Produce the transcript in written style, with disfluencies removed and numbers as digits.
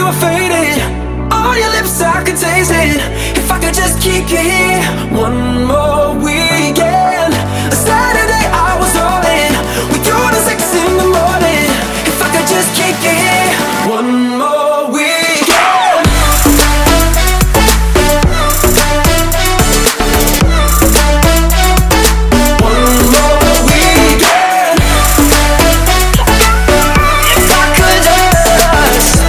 you were fading. On your lips I could taste it. If I could just keep you here one more week.